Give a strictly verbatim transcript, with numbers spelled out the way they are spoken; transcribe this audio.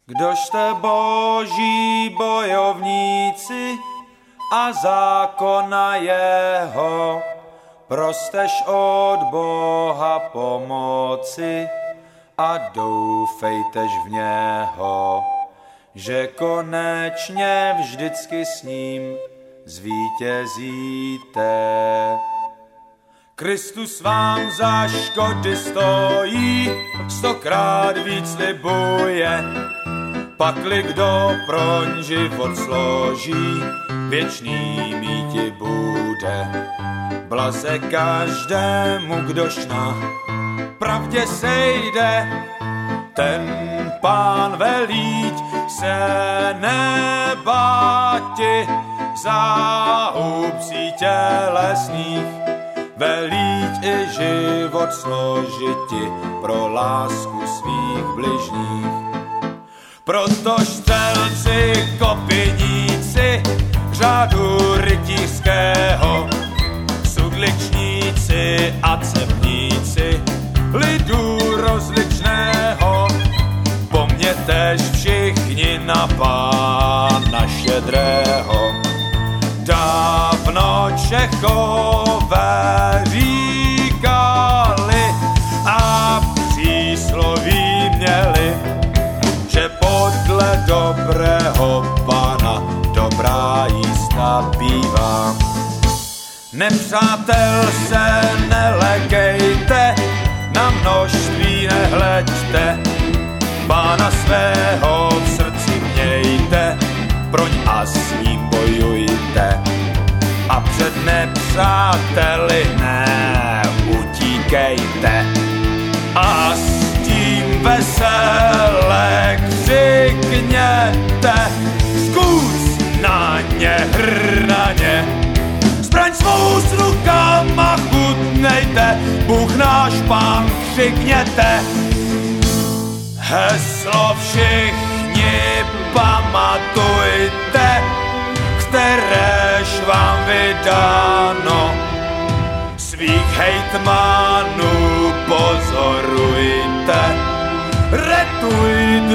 Kdož jste boží bojovníci a zákona jeho, prostež od Boha pomoci a doufejtež v něho, že konečně vždycky s ním zvítězíte. Kristus vám za škody stojí, stokrát víc slibuje, pakli kdo proň život složí, věčný míti bude. Blaze každému, kdož na pravdě sejde, ten Pán velíť se nebáti záhub psí tělesných, velíť i život složiti pro lásku svých bližních. Protož střelci, kopiníci, řádu rytířského, sudličníci a cepníci, lidu rozličného, po mně tež všichni na Pána štědrého. Dávno Čechové říkali a přísloví měli, že podle dobrého Pána dobrá jízda bývá. Nepřátel se nelekejte, na množství nehleďte, Pána svého v srdci mějte, proň a s ním bojujte. A před nepřáteli neutíkejte, a s tím vesele křikněte, zkus na ně hrnaně, zbraň svou s rukama chutnejte, Bůh náš Pán křikněte. Heslo všichni pamatujte, kteréž vám vydáno, svých hejtmanů pozorujte, retujte